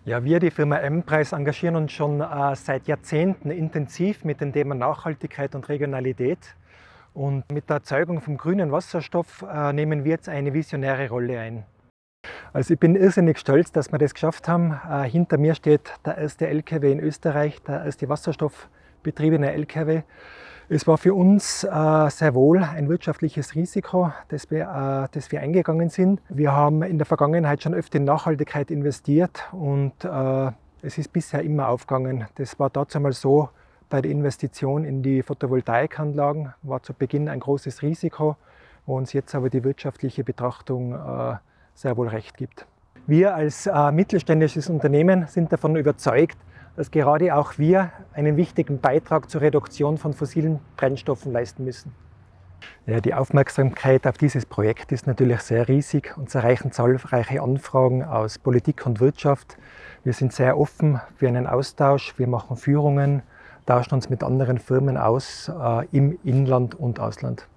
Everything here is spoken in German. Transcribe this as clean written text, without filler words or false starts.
Ja, wir, die Firma M-Preis, engagieren uns schon seit Jahrzehnten intensiv mit den Themen Nachhaltigkeit und Regionalität. Und mit der Erzeugung vom grünen Wasserstoff nehmen wir jetzt eine visionäre Rolle ein. Also ich bin irrsinnig stolz, dass wir das geschafft haben. Hinter mir steht der erste LKW in Österreich, der erste wasserstoffbetriebene LKW. Es war für uns sehr wohl ein wirtschaftliches Risiko, das wir eingegangen sind. Wir haben in der Vergangenheit schon öfter in Nachhaltigkeit investiert und es ist bisher immer aufgegangen. Das war dazu mal so, bei der Investition in die Photovoltaikanlagen war zu Beginn ein großes Risiko, wo uns jetzt aber die wirtschaftliche Betrachtung sehr wohl recht gibt. Wir als mittelständisches Unternehmen sind davon überzeugt, dass gerade auch wir einen wichtigen Beitrag zur Reduktion von fossilen Brennstoffen leisten müssen. Ja, die Aufmerksamkeit auf dieses Projekt ist natürlich sehr riesig. Uns erreichen zahlreiche Anfragen aus Politik und Wirtschaft. Wir sind sehr offen für einen Austausch. Wir machen Führungen, tauschen uns mit anderen Firmen aus im Inland und Ausland.